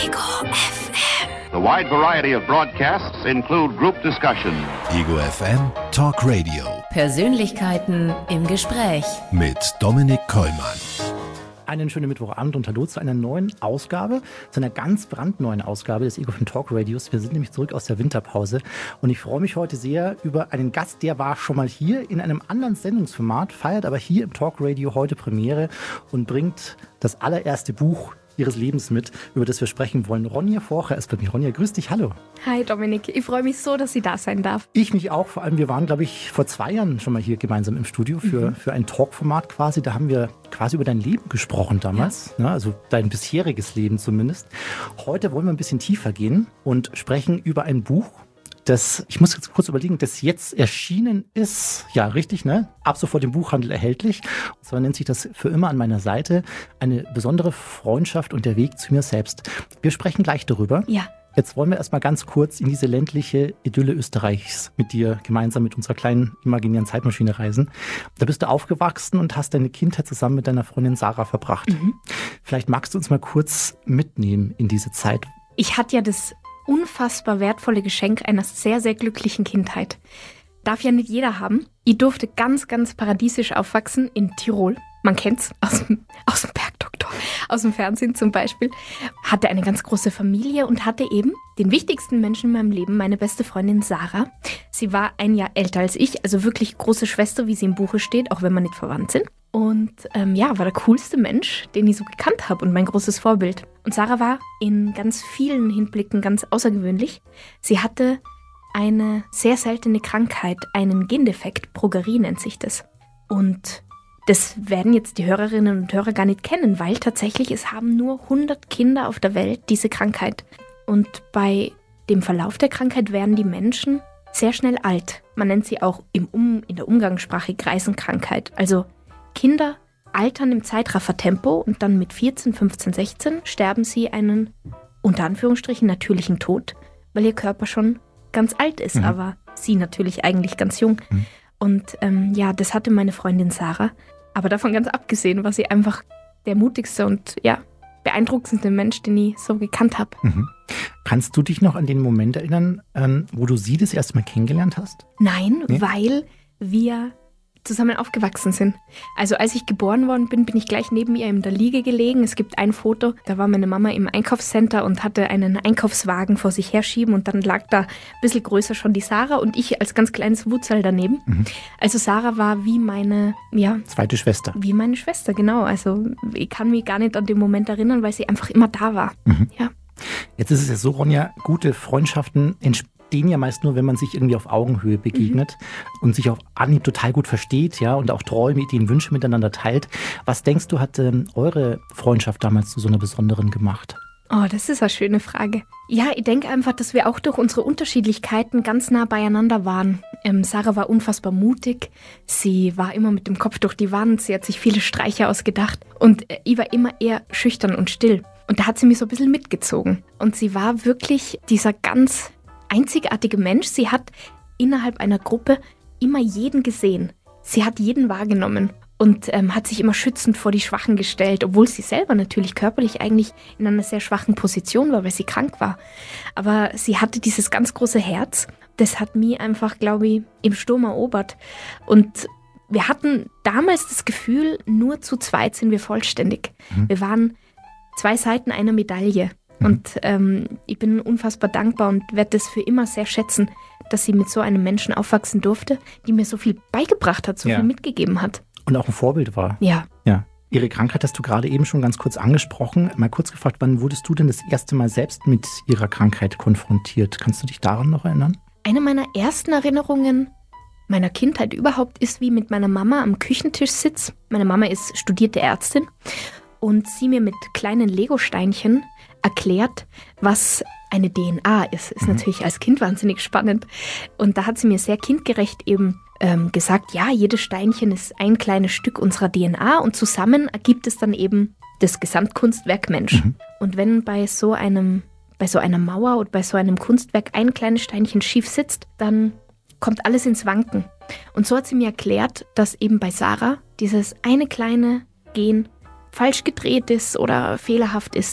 Ego FM. The wide variety of broadcasts include group discussion. Ego FM Talk Radio. Persönlichkeiten im Gespräch. Mit Dominik Kollmann. Einen schönen Mittwochabend und hallo zu einer neuen Ausgabe, zu einer ganz brandneuen Ausgabe des Ego FM Talk Radios. Wir sind nämlich zurück aus der Winterpause und ich freue mich heute sehr über einen Gast, der war schon mal hier in einem anderen Sendungsformat, feiert aber hier im Talk Radio heute Premiere und bringt das allererste Buch ihres Lebens mit, über das wir sprechen wollen. Ronja Forcher ist bei mir. Ronja, grüß dich, hallo. Hi Dominik, ich freue mich so, dass ich da sein darf. Ich mich auch, vor allem wir waren, glaube ich, vor 2 Jahren schon mal hier gemeinsam im Studio für ein Talkformat quasi. Da haben wir quasi über dein Leben gesprochen damals, ja. Also dein bisheriges Leben zumindest. Heute wollen wir ein bisschen tiefer gehen und sprechen über ein Buch, das, ich muss jetzt kurz überlegen, das jetzt erschienen ist, ja richtig, ne? Ab sofort im Buchhandel erhältlich. Und zwar nennt sich das Für immer an meiner Seite, eine besondere Freundschaft und der Weg zu mir selbst. Wir sprechen gleich darüber. Ja. Jetzt wollen wir erstmal ganz kurz in diese ländliche Idylle Österreichs mit dir gemeinsam mit unserer kleinen imaginären Zeitmaschine reisen. Da bist du aufgewachsen und hast deine Kindheit zusammen mit deiner Freundin Sarah verbracht. Vielleicht magst du uns mal kurz mitnehmen in diese Zeit. Ich hatte ja das unfassbar wertvolle Geschenk einer sehr, sehr glücklichen Kindheit. Darf ja nicht jeder haben. Ich durfte ganz, ganz paradiesisch aufwachsen in Tirol. Man kennt's aus dem Bergdoktor, aus dem Fernsehen zum Beispiel. Hatte eine ganz große Familie und hatte eben den wichtigsten Menschen in meinem Leben, meine beste Freundin Sarah. Sie war 1 Jahr älter als ich, also wirklich große Schwester, wie sie im Buche steht, auch wenn wir nicht verwandt sind. Und war der coolste Mensch, den ich so gekannt habe und mein großes Vorbild. Und Sarah war in ganz vielen Hinblicken ganz außergewöhnlich. Sie hatte eine sehr seltene Krankheit, einen Gendefekt, Progerie nennt sich das. Und das werden jetzt die Hörerinnen und Hörer gar nicht kennen, weil tatsächlich es haben nur 100 Kinder auf der Welt diese Krankheit. Und bei dem Verlauf der Krankheit werden die Menschen sehr schnell alt. Man nennt sie auch in der Umgangssprache Greisenkrankheit. Also Kinder altern im Zeitraffertempo und dann mit 14, 15, 16 sterben sie einen, unter Anführungsstrichen, natürlichen Tod, weil ihr Körper schon ganz alt ist, aber sie natürlich eigentlich ganz jung. Und das hatte meine Freundin Sarah. Aber davon ganz abgesehen war sie einfach der mutigste und beeindruckendste Mensch, den ich so gekannt habe. Kannst du dich noch an den Moment erinnern, wo du sie das erste Mal kennengelernt hast? Nein, weil wir zusammen aufgewachsen sind. Also als ich geboren worden bin, bin ich gleich neben ihr in der Liege gelegen. Es gibt ein Foto, da war meine Mama im Einkaufscenter und hatte einen Einkaufswagen vor sich herschieben und dann lag da ein bisschen größer schon die Sarah und ich als ganz kleines Wutzel daneben. Also Sarah war wie meine, zweite Schwester. Wie meine Schwester, genau. Also ich kann mich gar nicht an den Moment erinnern, weil sie einfach immer da war. Ja. Jetzt ist es ja so, Ronja, gute Freundschaften entstehen ja meist nur, wenn man sich irgendwie auf Augenhöhe begegnet und sich auf Anhieb total gut versteht, ja, und auch Träume, Ideen, Wünsche miteinander teilt. Was denkst du, hat eure Freundschaft damals zu so einer besonderen gemacht? Oh, das ist eine schöne Frage. Ja, ich denke einfach, dass wir auch durch unsere Unterschiedlichkeiten ganz nah beieinander waren. Sarah war unfassbar mutig. Sie war immer mit dem Kopf durch die Wand. Sie hat sich viele Streiche ausgedacht. Und ich war immer eher schüchtern und still. Und da hat sie mich so ein bisschen mitgezogen. Und sie war wirklich dieser ganz einzigartige Mensch. Sie hat innerhalb einer Gruppe immer jeden gesehen. Sie hat jeden wahrgenommen und hat sich immer schützend vor die Schwachen gestellt, obwohl sie selber natürlich körperlich eigentlich in einer sehr schwachen Position war, weil sie krank war. Aber sie hatte dieses ganz große Herz. Das hat mich einfach, glaube ich, im Sturm erobert. Und wir hatten damals das Gefühl, nur zu zweit sind wir vollständig. Wir waren 2 Seiten einer Medaille. Und ich bin unfassbar dankbar und werde das für immer sehr schätzen, dass sie mit so einem Menschen aufwachsen durfte, die mir so viel beigebracht hat, so viel mitgegeben hat. Und auch ein Vorbild war. Ja. Ihre Krankheit hast du gerade eben schon ganz kurz angesprochen. Mal kurz gefragt, wann wurdest du denn das erste Mal selbst mit ihrer Krankheit konfrontiert? Kannst du dich daran noch erinnern? Eine meiner ersten Erinnerungen meiner Kindheit überhaupt ist, wie mit meiner Mama am Küchentisch sitzt. Meine Mama ist studierte Ärztin und sie mir mit kleinen Lego-Steinchen erklärt, was eine DNA ist. Ist natürlich als Kind wahnsinnig spannend. Und da hat sie mir sehr kindgerecht eben gesagt, ja, jedes Steinchen ist ein kleines Stück unserer DNA und zusammen ergibt es dann eben das Gesamtkunstwerk Mensch. Und wenn bei so einer Mauer oder bei so einem Kunstwerk ein kleines Steinchen schief sitzt, dann kommt alles ins Wanken. Und so hat sie mir erklärt, dass eben bei Sarah dieses eine kleine Gen falsch gedreht ist oder fehlerhaft ist. Das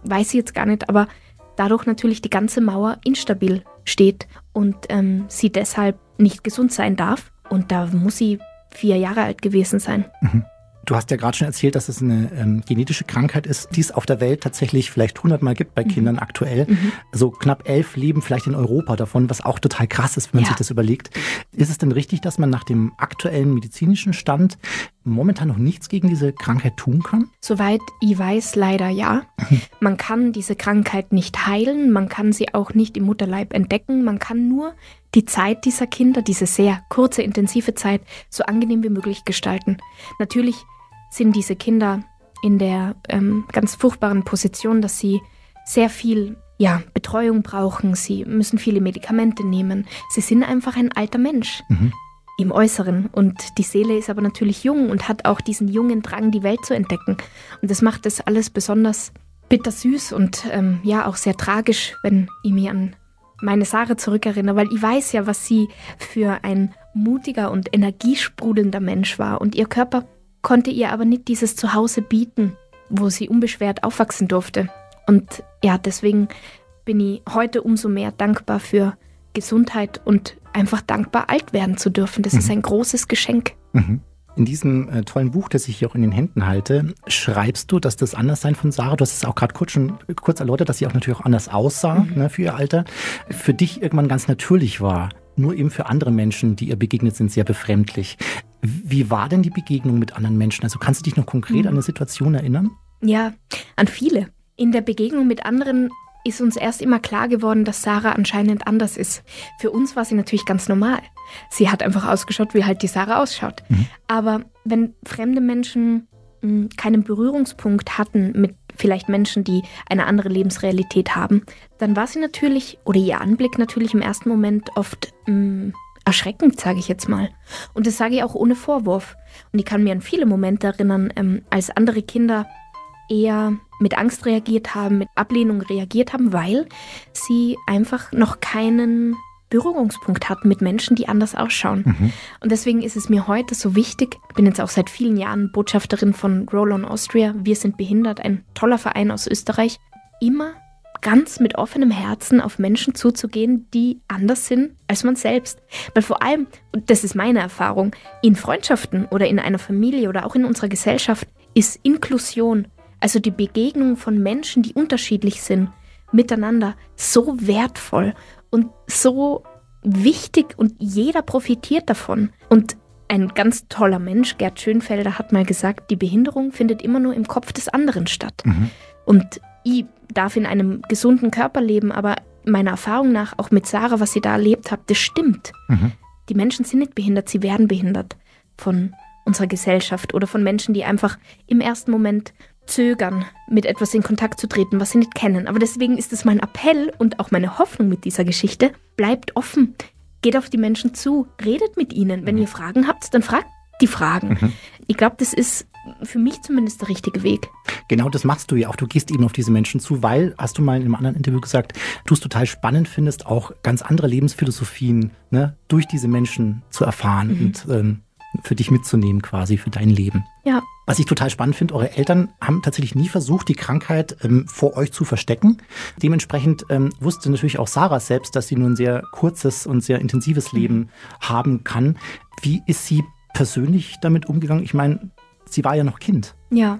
weiß ich jetzt gar nicht, aber dadurch natürlich die ganze Mauer instabil steht und sie deshalb nicht gesund sein darf. Und da muss sie 4 Jahre alt gewesen sein. Mhm. Du hast ja gerade schon erzählt, dass es eine genetische Krankheit ist, die es auf der Welt tatsächlich vielleicht 100-mal gibt bei Kindern aktuell. So knapp 11 leben vielleicht in Europa davon, was auch total krass ist, wenn man sich das überlegt. Ist es denn richtig, dass man nach dem aktuellen medizinischen Stand momentan noch nichts gegen diese Krankheit tun kann? Soweit ich weiß, leider ja. Man kann diese Krankheit nicht heilen, man kann sie auch nicht im Mutterleib entdecken, man kann nur die Zeit dieser Kinder, diese sehr kurze, intensive Zeit, so angenehm wie möglich gestalten. Natürlich sind diese Kinder in der ganz furchtbaren Position, dass sie sehr viel Betreuung brauchen, sie müssen viele Medikamente nehmen. Sie sind einfach ein alter Mensch im Äußeren und die Seele ist aber natürlich jung und hat auch diesen jungen Drang, die Welt zu entdecken. Und das macht das alles besonders bittersüß und auch sehr tragisch, wenn ich mich an meine Sarah zurückerinnere, weil ich weiß ja, was sie für ein mutiger und energiesprudelnder Mensch war. Und ihr Körper konnte ihr aber nicht dieses Zuhause bieten, wo sie unbeschwert aufwachsen durfte. Und deswegen bin ich heute umso mehr dankbar für Gesundheit und einfach dankbar, alt werden zu dürfen. Das ist ein großes Geschenk. In diesem tollen Buch, das ich hier auch in den Händen halte, schreibst du, dass das Anderssein von Sarah, du hast es auch gerade kurz erläutert, dass sie auch natürlich auch anders aussah für ihr Alter, für dich irgendwann ganz natürlich war. Nur eben für andere Menschen, die ihr begegnet sind, sehr befremdlich. Wie war denn die Begegnung mit anderen Menschen? Also kannst du dich noch konkret an eine Situation erinnern? Ja, an viele. In der Begegnung mit anderen ist uns erst immer klar geworden, dass Sarah anscheinend anders ist. Für uns war sie natürlich ganz normal. Sie hat einfach ausgeschaut, wie halt die Sarah ausschaut. Aber wenn fremde Menschen keinen Berührungspunkt hatten mit vielleicht Menschen, die eine andere Lebensrealität haben, dann war sie natürlich, oder ihr Anblick natürlich im ersten Moment oft erschreckend, sage ich jetzt mal. Und das sage ich auch ohne Vorwurf. Und ich kann mir an viele Momente erinnern, als andere Kinder eher mit Angst reagiert haben, mit Ablehnung reagiert haben, weil sie einfach noch keinen Berührungspunkt hatten mit Menschen, die anders ausschauen. Und deswegen ist es mir heute so wichtig, ich bin jetzt auch seit vielen Jahren Botschafterin von Roll On Austria, Wir sind behindert, ein toller Verein aus Österreich, immer ganz mit offenem Herzen auf Menschen zuzugehen, die anders sind als man selbst. Weil vor allem, und das ist meine Erfahrung, in Freundschaften oder in einer Familie oder auch in unserer Gesellschaft ist Inklusion, also die Begegnung von Menschen, die unterschiedlich sind, miteinander so wertvoll und so wichtig und jeder profitiert davon. Und ein ganz toller Mensch, Gerd Schönfelder, hat mal gesagt, die Behinderung findet immer nur im Kopf des anderen statt. Und ich darf in einem gesunden Körper leben, aber meiner Erfahrung nach, auch mit Sarah, was sie da erlebt hat, das stimmt. Die Menschen sind nicht behindert, sie werden behindert von unserer Gesellschaft oder von Menschen, die einfach im ersten Moment zögern, mit etwas in Kontakt zu treten, was sie nicht kennen. Aber deswegen ist es mein Appell und auch meine Hoffnung mit dieser Geschichte, bleibt offen, geht auf die Menschen zu, redet mit ihnen. Wenn ihr Fragen habt, dann fragt die Fragen. Ich glaube, das ist für mich zumindest der richtige Weg. Genau, das machst du ja auch. Du gehst eben auf diese Menschen zu, weil, hast du mal in einem anderen Interview gesagt, du es total spannend findest, auch ganz andere Lebensphilosophien durch diese Menschen zu erfahren und für dich mitzunehmen quasi, für dein Leben. Ja. Was ich total spannend finde, eure Eltern haben tatsächlich nie versucht, die Krankheit vor euch zu verstecken. Dementsprechend wusste natürlich auch Sarah selbst, dass sie nur ein sehr kurzes und sehr intensives Leben haben kann. Wie ist sie persönlich damit umgegangen? Ich meine, sie war ja noch Kind. Ja.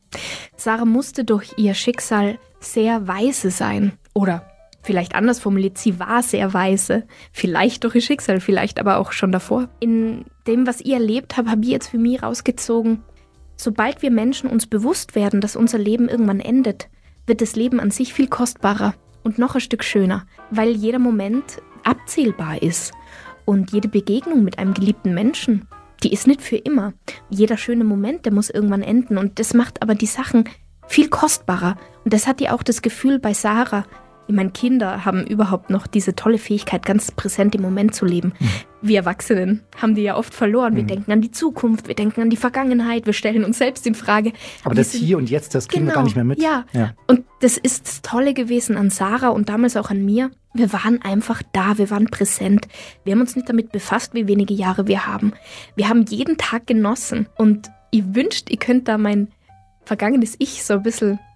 Sarah musste durch ihr Schicksal sehr weise sein. Oder vielleicht anders formuliert, sie war sehr weise. Vielleicht durch ihr Schicksal, vielleicht aber auch schon davor. In dem, was ich erlebt habe, habe ich jetzt für mich rausgezogen, sobald wir Menschen uns bewusst werden, dass unser Leben irgendwann endet, wird das Leben an sich viel kostbarer und noch ein Stück schöner, weil jeder Moment abzählbar ist. Und jede Begegnung mit einem geliebten Menschen, die ist nicht für immer. Jeder schöne Moment, der muss irgendwann enden. Und das macht aber die Sachen viel kostbarer. Und das hat ja auch das Gefühl bei Sarah. Ich meine, Kinder haben überhaupt noch diese tolle Fähigkeit, ganz präsent im Moment zu leben. Wir Erwachsenen haben die ja oft verloren. Wir denken an die Zukunft, wir denken an die Vergangenheit, wir stellen uns selbst in Frage. Aber das Hier und Jetzt, das kriegen wir gar nicht mehr mit. Ja. Und das ist das Tolle gewesen an Sarah und damals auch an mir. Wir waren einfach da, wir waren präsent. Wir haben uns nicht damit befasst, wie wenige Jahre wir haben. Wir haben jeden Tag genossen. Und ich wünschte, ihr könnt da mein vergangenes Ich so ein bisschen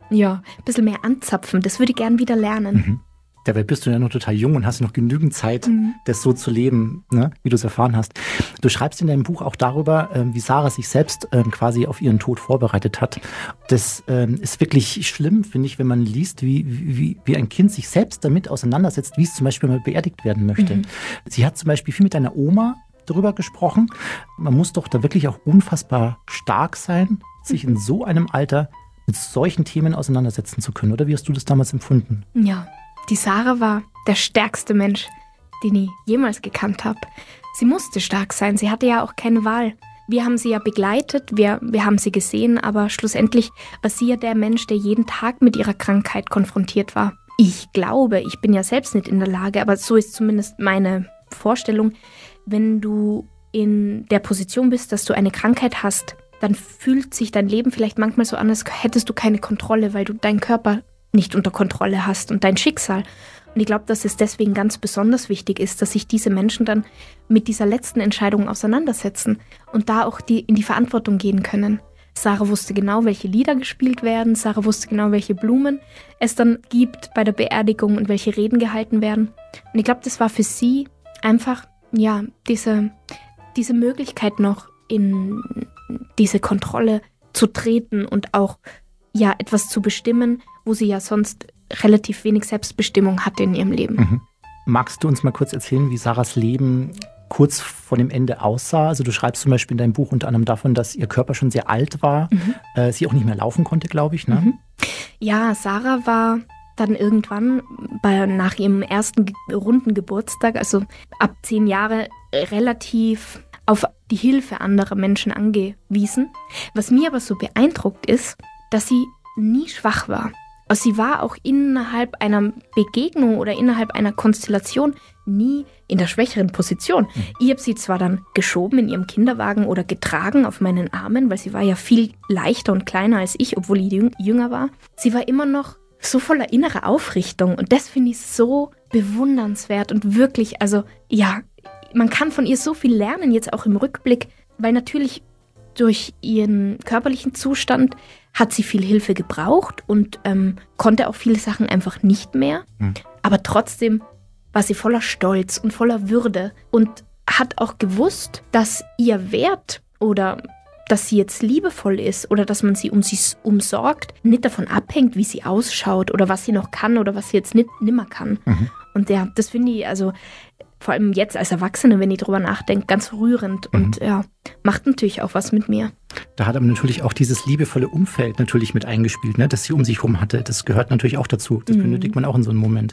ein bisschen mehr anzapfen. Das würde ich gern wieder lernen. Dabei bist du ja noch total jung und hast noch genügend Zeit, das so zu leben, ne, wie du es erfahren hast. Du schreibst in deinem Buch auch darüber, wie Sarah sich selbst quasi auf ihren Tod vorbereitet hat. Das ist wirklich schlimm, finde ich, wenn man liest, wie ein Kind sich selbst damit auseinandersetzt, wie es zum Beispiel mal beerdigt werden möchte. Sie hat zum Beispiel viel mit deiner Oma darüber gesprochen. Man muss doch da wirklich auch unfassbar stark sein, sich in so einem Alter mit solchen Themen auseinandersetzen zu können. Oder wie hast du das damals empfunden? Ja. Die Sarah war der stärkste Mensch, den ich jemals gekannt habe. Sie musste stark sein, sie hatte ja auch keine Wahl. Wir haben sie ja begleitet, wir haben sie gesehen, aber schlussendlich war sie ja der Mensch, der jeden Tag mit ihrer Krankheit konfrontiert war. Ich glaube, ich bin ja selbst nicht in der Lage, aber so ist zumindest meine Vorstellung, wenn du in der Position bist, dass du eine Krankheit hast, dann fühlt sich dein Leben vielleicht manchmal so an, als hättest du keine Kontrolle, weil du deinen Körper nicht unter Kontrolle hast und dein Schicksal. Und ich glaube, dass es deswegen ganz besonders wichtig ist, dass sich diese Menschen dann mit dieser letzten Entscheidung auseinandersetzen und da auch in die Verantwortung gehen können. Sarah wusste genau, welche Lieder gespielt werden. Sarah wusste genau, welche Blumen es dann gibt bei der Beerdigung und welche Reden gehalten werden. Und ich glaube, das war für sie einfach, ja, diese Möglichkeit noch in diese Kontrolle zu treten und auch ja etwas zu bestimmen, wo sie ja sonst relativ wenig Selbstbestimmung hatte in ihrem Leben. Magst du uns mal kurz erzählen, wie Sarahs Leben kurz vor dem Ende aussah? Also du schreibst zum Beispiel in deinem Buch unter anderem davon, dass ihr Körper schon sehr alt war, sie auch nicht mehr laufen konnte, glaube ich, ne? Ja, Sarah war dann irgendwann nach ihrem ersten runden Geburtstag, also ab 10 Jahre, relativ auf die Hilfe anderer Menschen angewiesen. Was mir aber so beeindruckt ist, dass sie nie schwach war. Also sie war auch innerhalb einer Begegnung oder innerhalb einer Konstellation nie in der schwächeren Position. Ich habe sie zwar dann geschoben in ihrem Kinderwagen oder getragen auf meinen Armen, weil sie war ja viel leichter und kleiner als ich, obwohl ich jünger war. Sie war immer noch so voller innerer Aufrichtung und das finde ich so bewundernswert und wirklich, also ja, man kann von ihr so viel lernen, jetzt auch im Rückblick, weil natürlich durch ihren körperlichen Zustand hat sie viel Hilfe gebraucht und konnte auch viele Sachen einfach nicht mehr. Aber trotzdem war sie voller Stolz und voller Würde und hat auch gewusst, dass ihr Wert oder dass sie jetzt liebevoll ist oder dass man sie umsorgt, nicht davon abhängt, wie sie ausschaut oder was sie noch kann oder was sie jetzt nimmer kann. Und ja, das finde ich also vor allem jetzt als Erwachsene, wenn ich drüber nachdenke, ganz rührend und ja, macht natürlich auch was mit mir. Da hat aber natürlich auch dieses liebevolle Umfeld natürlich mit eingespielt, ne, das sie um sich herum hatte. Das gehört natürlich auch dazu. Das benötigt man auch in so einem Moment.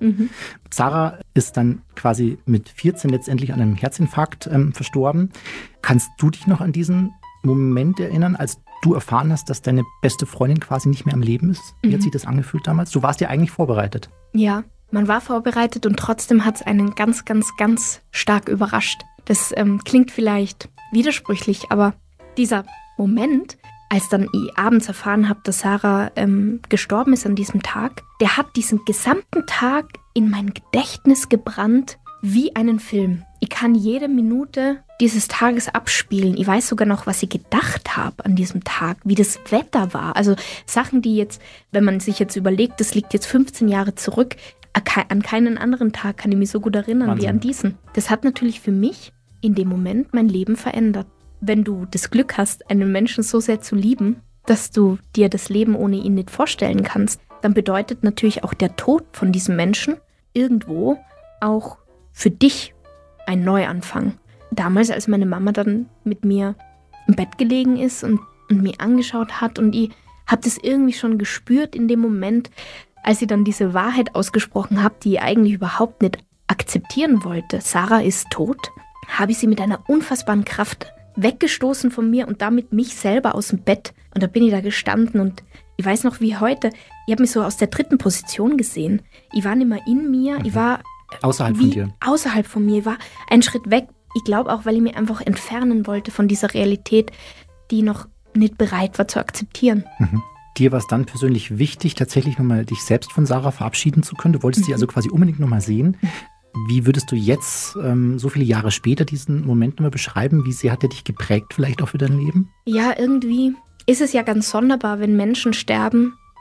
Sarah ist dann quasi mit 14 letztendlich an einem Herzinfarkt verstorben. Kannst du dich noch an diesen Moment erinnern, als du erfahren hast, dass deine beste Freundin quasi nicht mehr am Leben ist? Wie hat sich das angefühlt damals? Du warst ja eigentlich vorbereitet. Ja, man war vorbereitet und trotzdem hat es einen ganz, ganz, ganz stark überrascht. Das klingt vielleicht widersprüchlich, aber dieser Moment, als dann ich abends erfahren habe, dass Sarah gestorben ist an diesem Tag, der hat diesen gesamten Tag in mein Gedächtnis gebrannt wie einen Film. Ich kann jede Minute dieses Tages abspielen. Ich weiß sogar noch, was ich gedacht habe an diesem Tag, wie das Wetter war. Also Sachen, die jetzt, wenn man sich jetzt überlegt, das liegt jetzt 15 Jahre zurück, an keinen anderen Tag kann ich mich so gut erinnern Wahnsinn. Wie an diesen. Das hat natürlich für mich in dem Moment mein Leben verändert. Wenn du das Glück hast, einen Menschen so sehr zu lieben, dass du dir das Leben ohne ihn nicht vorstellen kannst, dann bedeutet natürlich auch der Tod von diesem Menschen irgendwo auch für dich ein Neuanfang. Damals, als meine Mama dann mit mir im Bett gelegen ist und mir angeschaut hat und ich habe das irgendwie schon gespürt in dem Moment, als sie dann diese Wahrheit ausgesprochen hat, die ich eigentlich überhaupt nicht akzeptieren wollte. Sarah ist tot, habe ich sie mit einer unfassbaren Kraft weggestoßen von mir und damit mich selber aus dem Bett. Und da bin ich da gestanden und ich weiß noch wie heute, ich habe mich so aus der 3. Position gesehen. Ich war nicht mehr in mir, ich war außerhalb von dir. Außerhalb von mir, ich war einen Schritt weg. Ich glaube auch, weil ich mich einfach entfernen wollte von dieser Realität, die noch nicht bereit war zu akzeptieren. Dir war es dann persönlich wichtig, tatsächlich nochmal dich selbst von Sarah verabschieden zu können. Du wolltest sie also quasi unbedingt nochmal sehen. Wie würdest du jetzt, so viele Jahre später, diesen Moment nochmal beschreiben? Wie sehr hat er dich geprägt, vielleicht auch für dein Leben? Ja, irgendwie ist es ja ganz sonderbar, wenn Menschen sterben,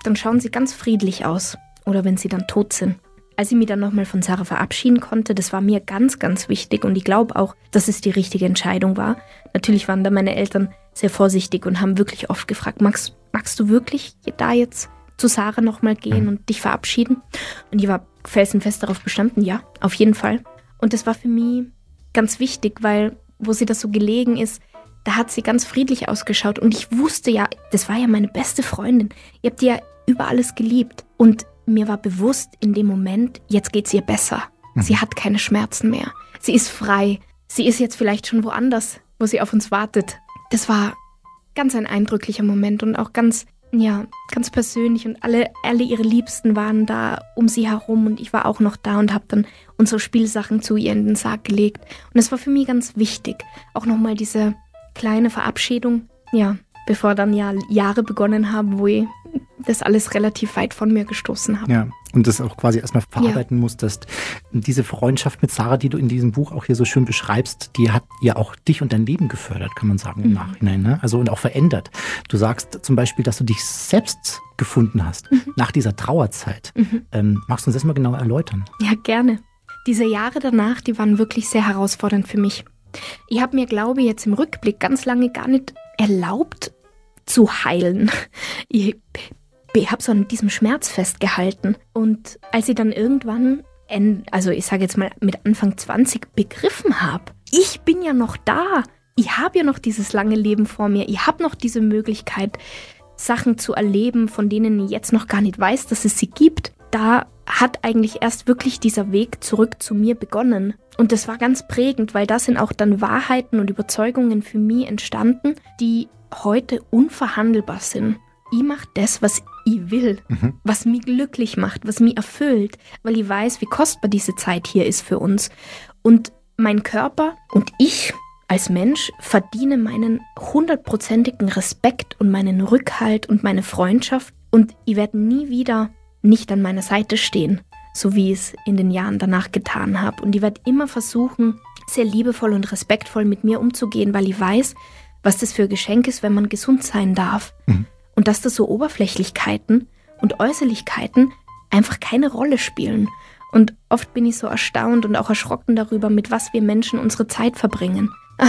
dann schauen sie ganz friedlich aus. Oder wenn sie dann tot sind. Als ich mich dann nochmal von Sarah verabschieden konnte, das war mir ganz, ganz wichtig. Und ich glaube auch, dass es die richtige Entscheidung war. Natürlich waren da meine Eltern sehr vorsichtig und haben wirklich oft gefragt, magst du wirklich da jetzt zu Sarah nochmal gehen und dich verabschieden? Und ich war felsenfest darauf bestanden, ja, auf jeden Fall. Und das war für mich ganz wichtig, weil wo sie das so gelegen ist, da hat sie ganz friedlich ausgeschaut. Und ich wusste ja, das war ja meine beste Freundin. Ihr habt die ja über alles geliebt. Und mir war bewusst in dem Moment, jetzt geht's ihr besser. Sie hat keine Schmerzen mehr. Sie ist frei. Sie ist jetzt vielleicht schon woanders, wo sie auf uns wartet. Das war ganz ein eindrücklicher Moment und auch ganz persönlich. Und alle ihre Liebsten waren da um sie herum und ich war auch noch da und habe dann unsere Spielsachen zu ihr in den Sarg gelegt. Und es war für mich ganz wichtig, auch nochmal diese kleine Verabschiedung, bevor dann Jahre begonnen haben, wo ich das alles relativ weit von mir gestoßen habe. Ja, und das auch quasi erstmal verarbeiten musstest. Diese Freundschaft mit Sarah, die du in diesem Buch auch hier so schön beschreibst, die hat ja auch dich und dein Leben gefördert, kann man sagen, im Nachhinein. Ne? Also und auch verändert. Du sagst zum Beispiel, dass du dich selbst gefunden hast nach dieser Trauerzeit. Magst du uns das mal genauer erläutern? Ja, gerne. Diese Jahre danach, die waren wirklich sehr herausfordernd für mich. Ich habe mir, glaube ich, jetzt im Rückblick ganz lange gar nicht erlaubt zu heilen. Ich habe so an diesem Schmerz festgehalten. Und als ich dann irgendwann, ich sage jetzt mal mit Anfang 20 begriffen habe, ich bin ja noch da. Ich habe ja noch dieses lange Leben vor mir. Ich habe noch diese Möglichkeit, Sachen zu erleben, von denen ich jetzt noch gar nicht weiß, dass es sie gibt. Da hat eigentlich erst wirklich dieser Weg zurück zu mir begonnen. Und das war ganz prägend, weil da sind auch dann Wahrheiten und Überzeugungen für mich entstanden, die heute unverhandelbar sind. Ich mache das, was ich will, was mich glücklich macht, was mich erfüllt, weil ich weiß, wie kostbar diese Zeit hier ist für uns. Und mein Körper und ich als Mensch verdiene meinen 100%igen Respekt und meinen Rückhalt und meine Freundschaft. Und ich werde nie wieder nicht an meiner Seite stehen, so wie ich es in den Jahren danach getan habe. Und ich werde immer versuchen, sehr liebevoll und respektvoll mit mir umzugehen, weil ich weiß, was das für ein Geschenk ist, wenn man gesund sein darf. Und dass da so Oberflächlichkeiten und Äußerlichkeiten einfach keine Rolle spielen. Und oft bin ich so erstaunt und auch erschrocken darüber, mit was wir Menschen unsere Zeit verbringen.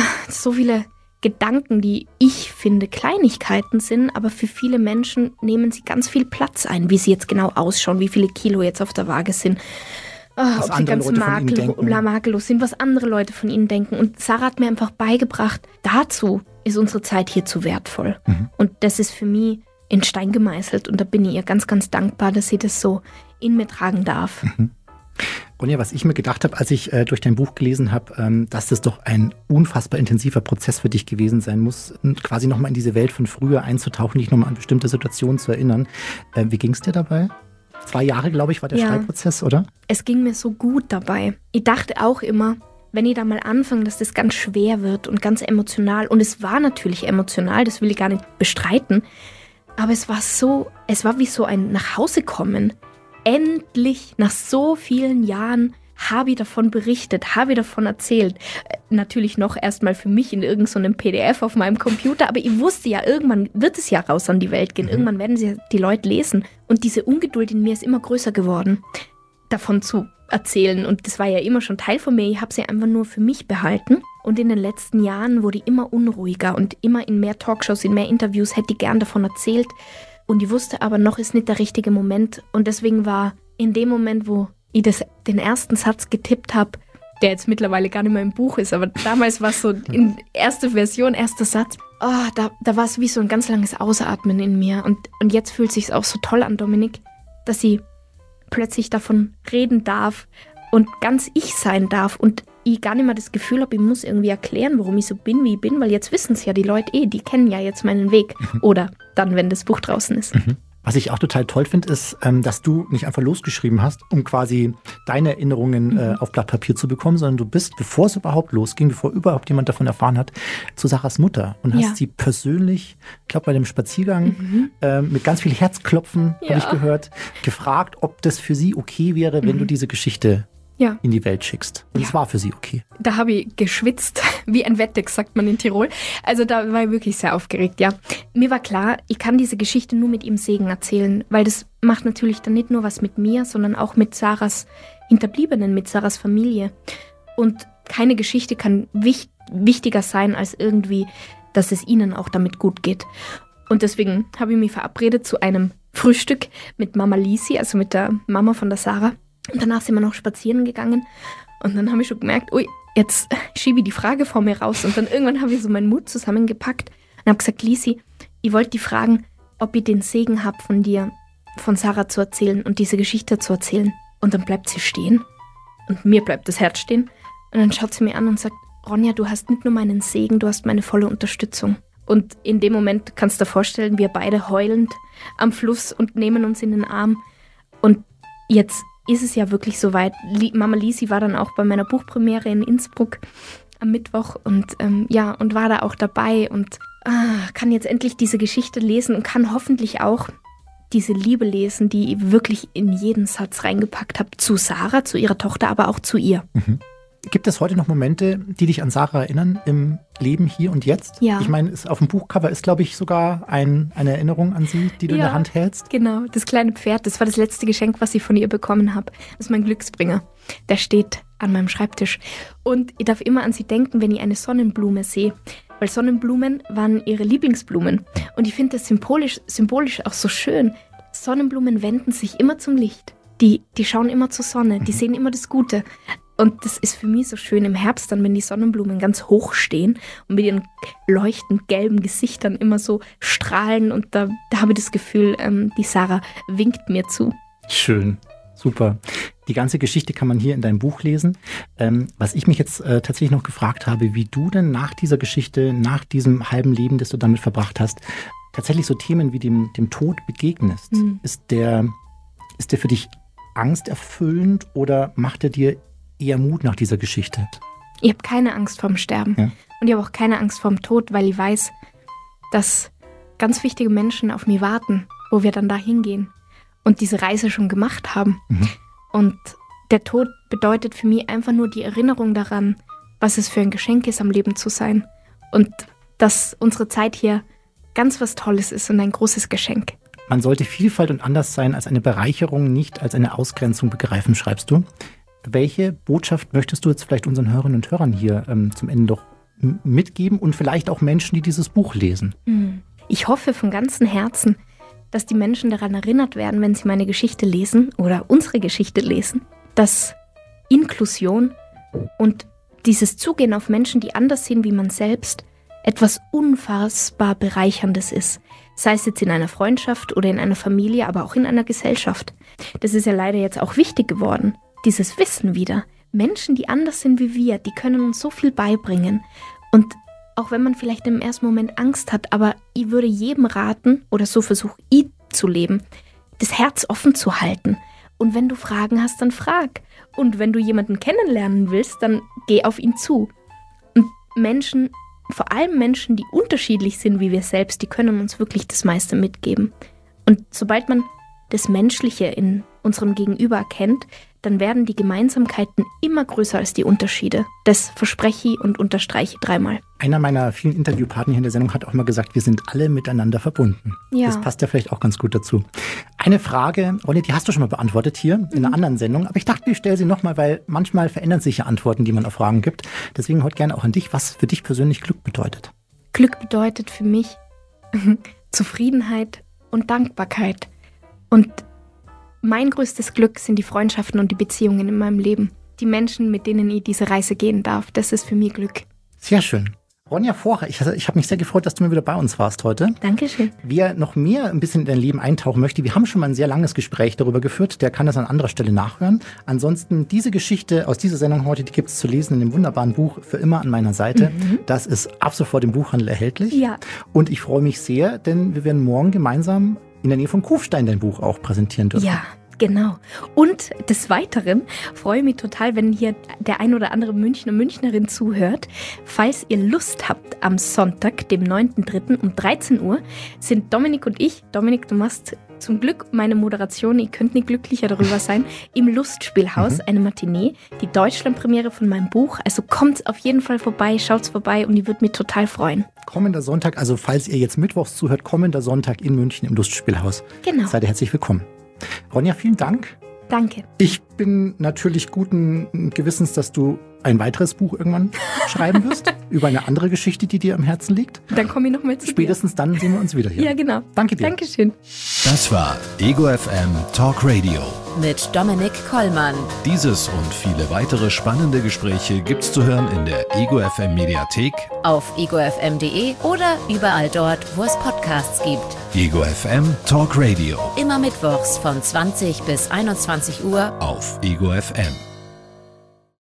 So viele Gedanken, die ich finde Kleinigkeiten sind, aber für viele Menschen nehmen sie ganz viel Platz ein, wie sie jetzt genau ausschauen, wie viele Kilo jetzt auf der Waage sind. Ob sie ganz makellos sind, was andere Leute von ihnen denken. Und Sarah hat mir einfach beigebracht, dazu ist unsere Zeit hier zu wertvoll. Und das ist für mich in Stein gemeißelt. Und da bin ich ihr ganz, ganz dankbar, dass sie das so in mir tragen darf. Ronja, was ich mir gedacht habe, als ich durch dein Buch gelesen habe, dass das doch ein unfassbar intensiver Prozess für dich gewesen sein muss, quasi nochmal in diese Welt von früher einzutauchen, dich nochmal an bestimmte Situationen zu erinnern. Wie ging es dir dabei? 2 Jahre, glaube ich, war der Schreibprozess, oder? Es ging mir so gut dabei. Ich dachte auch immer, wenn ich da mal anfange, dass das ganz schwer wird und ganz emotional. Und es war natürlich emotional, das will ich gar nicht bestreiten. Aber es war wie so ein Nachhausekommen. Endlich, nach so vielen Jahren, habe ich davon berichtet, habe ich davon erzählt. Natürlich noch erstmal für mich in irgendeinem PDF auf meinem Computer, aber ich wusste ja, irgendwann wird es ja raus an die Welt gehen. Irgendwann werden sie die Leute lesen. Und diese Ungeduld in mir ist immer größer geworden, davon zu erzählen. Und das war ja immer schon Teil von mir. Ich habe sie einfach nur für mich behalten. Und in den letzten Jahren wurde ich immer unruhiger und immer in mehr Talkshows, in mehr Interviews hätte ich gern davon erzählt. Und ich wusste aber, noch ist nicht der richtige Moment. Und deswegen war in dem Moment, wo ich den ersten Satz getippt habe, der jetzt mittlerweile gar nicht mehr im Buch ist, aber damals war es so in erste Version, erster Satz, da war es wie so ein ganz langes Ausatmen in mir. Und jetzt fühlt es sich auch so toll an, Dominik, dass ich plötzlich davon reden darf und ganz ich sein darf und ich gar nicht mehr das Gefühl habe, ich muss irgendwie erklären, warum ich so bin, wie ich bin, weil jetzt wissen es ja die Leute die kennen ja jetzt meinen Weg. Oder dann, wenn das Buch draußen ist. Was ich auch total toll finde, ist, dass du nicht einfach losgeschrieben hast, um quasi deine Erinnerungen auf Blatt Papier zu bekommen, sondern du bist, bevor es überhaupt losging, bevor überhaupt jemand davon erfahren hat, zu Sarahs Mutter und hast sie persönlich, ich glaube bei dem Spaziergang, mit ganz viel Herzklopfen, habe ich gehört, gefragt, ob das für sie okay wäre, wenn du diese Geschichte in die Welt schickst. Und es war für sie okay. Da habe ich geschwitzt, wie ein Wettex, sagt man in Tirol. Also da war ich wirklich sehr aufgeregt, ja. Mir war klar, ich kann diese Geschichte nur mit ihm Segen erzählen, weil das macht natürlich dann nicht nur was mit mir, sondern auch mit Sarahs Hinterbliebenen, mit Sarahs Familie. Und keine Geschichte kann wichtiger sein als irgendwie, dass es ihnen auch damit gut geht. Und deswegen habe ich mich verabredet zu einem Frühstück mit Mama Lisi, also mit der Mama von der Sarah. Und danach sind wir noch spazieren gegangen. Und dann habe ich schon gemerkt, ui, jetzt schiebe ich die Frage vor mir raus. Und dann irgendwann habe ich so meinen Mut zusammengepackt und habe gesagt, Lisi, ich wollte dich fragen, ob ich den Segen habe von dir, von Sarah zu erzählen und diese Geschichte zu erzählen. Und dann bleibt sie stehen. Und mir bleibt das Herz stehen. Und dann schaut sie mir an und sagt, Ronja, du hast nicht nur meinen Segen, du hast meine volle Unterstützung. Und in dem Moment kannst du dir vorstellen, wir beide heulend am Fluss und nehmen uns in den Arm. Und jetzt ist es ja wirklich soweit. Mama Lisi war dann auch bei meiner Buchpremiere in Innsbruck am Mittwoch und und war da auch dabei und kann jetzt endlich diese Geschichte lesen und kann hoffentlich auch diese Liebe lesen, die ich wirklich in jeden Satz reingepackt habe, zu Sarah, zu ihrer Tochter, aber auch zu ihr. Mhm. Gibt es heute noch Momente, die dich an Sarah erinnern im Leben hier und jetzt? Ja. Ich meine, auf dem Buchcover ist, glaube ich, sogar eine Erinnerung an sie, die du in der Hand hältst. Genau, das kleine Pferd, das war das letzte Geschenk, was ich von ihr bekommen habe. Das ist mein Glücksbringer. Der steht an meinem Schreibtisch. Und ich darf immer an sie denken, wenn ich eine Sonnenblume sehe. Weil Sonnenblumen waren ihre Lieblingsblumen. Und ich finde das symbolisch auch so schön. Sonnenblumen wenden sich immer zum Licht. Die schauen immer zur Sonne, die sehen immer das Gute. Und das ist für mich so schön im Herbst dann, wenn die Sonnenblumen ganz hoch stehen und mit ihren leuchtend gelben Gesichtern immer so strahlen. Und da habe ich das Gefühl, die Sarah winkt mir zu. Schön, super. Die ganze Geschichte kann man hier in deinem Buch lesen. Was ich mich jetzt tatsächlich noch gefragt habe, wie du denn nach dieser Geschichte, nach diesem halben Leben, das du damit verbracht hast, tatsächlich so Themen wie dem Tod begegnest. Mhm. Ist der für dich angsterfüllend oder macht er dir eher Mut nach dieser Geschichte? Ich habe keine Angst vorm Sterben. Ja. Und ich habe auch keine Angst vorm Tod, weil ich weiß, dass ganz wichtige Menschen auf mich warten, wo wir dann da hingehen und diese Reise schon gemacht haben. Mhm. Und der Tod bedeutet für mich einfach nur die Erinnerung daran, was es für ein Geschenk ist, am Leben zu sein. Und dass unsere Zeit hier ganz was Tolles ist und ein großes Geschenk. Man sollte Vielfalt und Anderssein als eine Bereicherung, nicht als eine Ausgrenzung begreifen, schreibst du. Welche Botschaft möchtest du jetzt vielleicht unseren Hörerinnen und Hörern hier zum Ende doch mitgeben und vielleicht auch Menschen, die dieses Buch lesen? Ich hoffe von ganzem Herzen, dass die Menschen daran erinnert werden, wenn sie meine Geschichte lesen oder unsere Geschichte lesen, dass Inklusion und dieses Zugehen auf Menschen, die anders sind wie man selbst, etwas unfassbar Bereicherndes ist. Sei es jetzt in einer Freundschaft oder in einer Familie, aber auch in einer Gesellschaft. Das ist ja leider jetzt auch wichtig geworden. Dieses Wissen wieder. Menschen, die anders sind wie wir, die können uns so viel beibringen. Und auch wenn man vielleicht im ersten Moment Angst hat, aber ich würde jedem raten, oder so versuche ich zu leben, das Herz offen zu halten. Und wenn du Fragen hast, dann frag. Und wenn du jemanden kennenlernen willst, dann geh auf ihn zu. Und Menschen, vor allem Menschen, die unterschiedlich sind wie wir selbst, die können uns wirklich das meiste mitgeben. Und sobald man das Menschliche in unserem Gegenüber erkennt, dann werden die Gemeinsamkeiten immer größer als die Unterschiede. Das verspreche ich und unterstreiche 3-mal. Einer meiner vielen Interviewpartner hier in der Sendung hat auch mal gesagt, wir sind alle miteinander verbunden. Ja. Das passt ja vielleicht auch ganz gut dazu. Eine Frage, Ronja, die hast du schon mal beantwortet hier in einer anderen Sendung, aber ich dachte, ich stelle sie nochmal, weil manchmal verändern sich ja Antworten, die man auf Fragen gibt. Deswegen heute gerne auch an dich, was für dich persönlich Glück bedeutet. Glück bedeutet für mich Zufriedenheit und Dankbarkeit. Und mein größtes Glück sind die Freundschaften und die Beziehungen in meinem Leben. Die Menschen, mit denen ich diese Reise gehen darf, das ist für mich Glück. Sehr schön. Ronja Vorer, ich habe mich sehr gefreut, dass du mal wieder bei uns warst heute. Dankeschön. Wer noch mehr ein bisschen in dein Leben eintauchen möchte, wir haben schon mal ein sehr langes Gespräch darüber geführt, der kann das an anderer Stelle nachhören. Ansonsten, diese Geschichte aus dieser Sendung heute, die gibt es zu lesen in dem wunderbaren Buch Für immer an meiner Seite. Mhm. Das ist ab sofort im Buchhandel erhältlich. Ja. Und ich freue mich sehr, denn wir werden morgen gemeinsam in der Nähe von Kufstein dein Buch auch präsentieren dürfen. Ja, genau. Und des Weiteren freue ich mich total, wenn hier der ein oder andere Münchner, Münchnerin zuhört. Falls ihr Lust habt, am Sonntag, dem 9.3. um 13 Uhr, sind Dominik und ich, Dominik, du machst zum Glück meine Moderation, ihr könnt nicht glücklicher darüber sein, im Lustspielhaus, eine Matinee, die Deutschlandpremiere von meinem Buch. Also kommt auf jeden Fall vorbei, schaut's vorbei und ich würde mich total freuen. Kommender Sonntag, also falls ihr jetzt mittwochs zuhört, kommender Sonntag in München im Lustspielhaus. Genau. Seid ihr herzlich willkommen. Ronja, vielen Dank. Danke. Ich bin natürlich guten Gewissens, dass du ein weiteres Buch irgendwann schreiben wirst, über eine andere Geschichte, die dir am Herzen liegt. Dann komme ich nochmal zu Spätestens dann sehen wir uns wieder hier. dir. Ja, genau. Danke dir. Dankeschön. Das war Ego FM Talk Radio. Mit Dominik Kollmann. Dieses und viele weitere spannende Gespräche gibt's zu hören in der Ego FM Mediathek, Auf egofm.de oder überall dort, wo es Podcasts gibt. Ego FM Talk Radio Immer mittwochs von 20 bis 21 Uhr auf Ego FM.